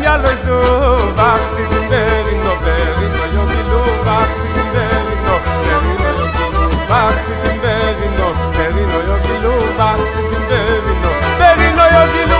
yalo zo vaxidin berino berino yogilu vaxidin berino berino yogilu vaxidin berino berino yogilu vaxidin berino berino yogilu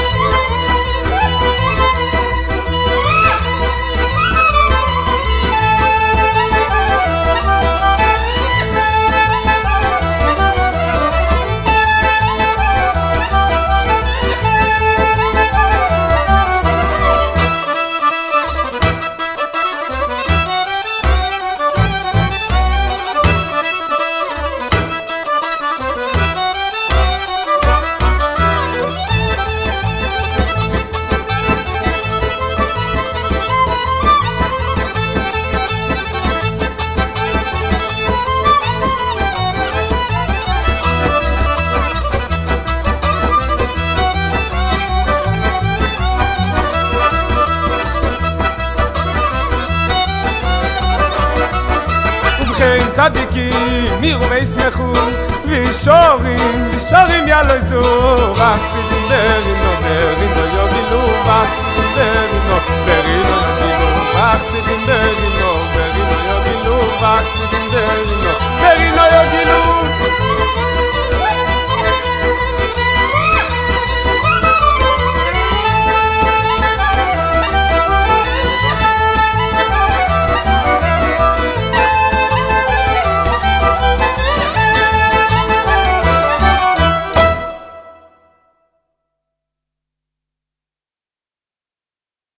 צדיקים מירו וישמחו וישורים יאלו זו ואחסידים ברינו ברינו יוגילו ואחסידים ברינו ברינו יוגילו ואחסידים ברינו ברינו יוגילו ואחסידים ברינו